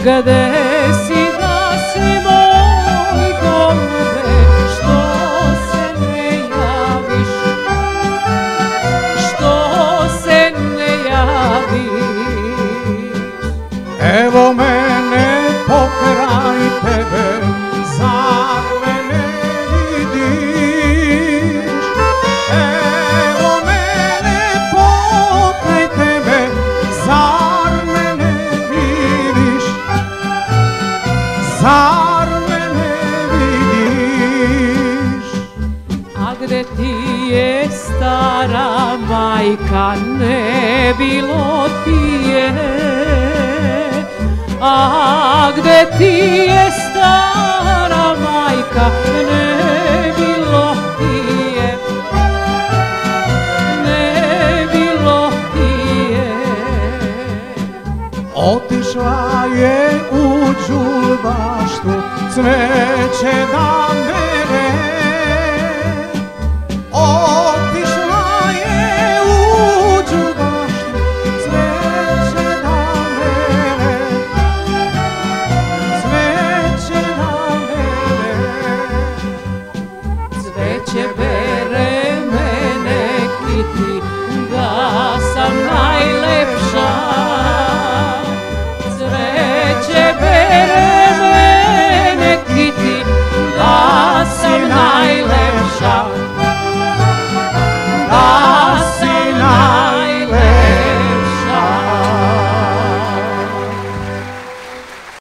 Gde si da si moj golube, što se ne javiš, što se ne javiš? Evo mene pokraj tebe, zar me ne vidiš? Evo mene pokraj tebe, zar me ne vidiš? Zar me ne vidiš? A gde ti je stara majka, ne bilo ti je. A gde ti je stara majka, ne bilo ti je, ne bilo ti je. Otišla je u đulbaštu, cveće da me